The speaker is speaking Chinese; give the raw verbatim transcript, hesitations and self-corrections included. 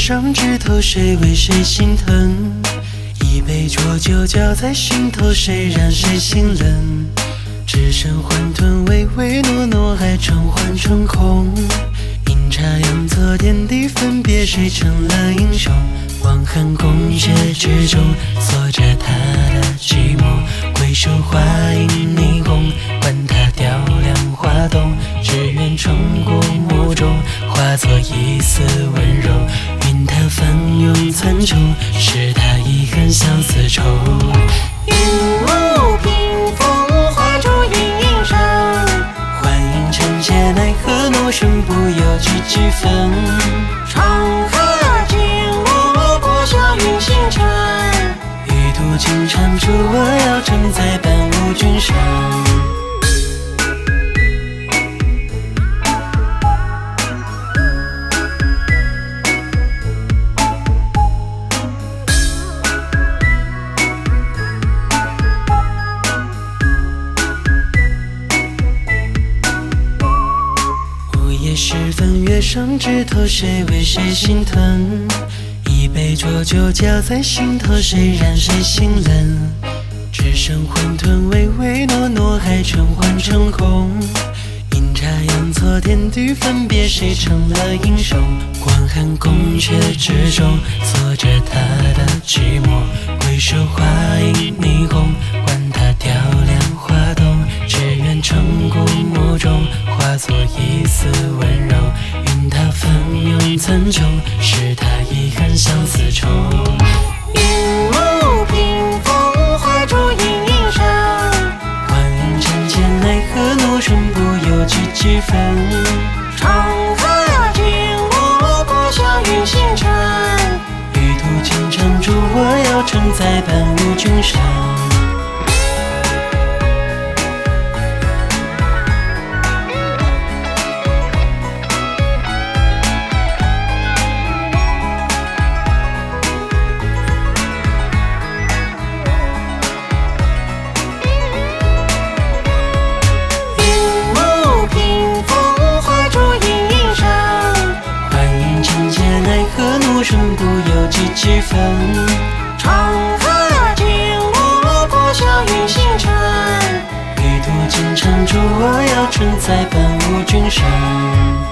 上枝头，谁为谁心疼？一杯浊酒浇在心头，谁让谁心冷？只剩混沌唯唯诺诺，还成幻成空。阴差阳错，天地分别，谁成了英雄？望寒宫阙之中，锁着他的寂寞。回首花影霓虹，管他雕梁画栋，只愿冲过目中，化作一丝温柔。云他翻涌苍穹，是他遗憾相思愁。 云雾屏风，画出阴影声。 幻影成劫，奈何怒声不由几几分。 长河静默，破晓云星辰。 玉兔金蟾助我要承载伴吾君生。时分，月上枝头，谁为谁心疼？一杯浊酒浇在心头，谁让谁心冷？只剩混沌唯唯诺诺，还成幻成空。阴差阳错，天地分别，谁成了英雄？广寒宫阙之中，锁着他的寂寞。回首花影霓虹，管他雕梁画栋，只愿冲过目中，化作一丝温柔。云他翻涌苍穹，是他遗憾相思愁。 云雾屏风，画出阴影声。 幻影成劫，奈何怒声不由几几分。 长河静默，破晓云星辰。 玉兔金蟾助我要承载伴吾君生。怒声不由几几分。 长河静默，破晓云星辰。 玉兔金蟾助我要承载伴吾君生。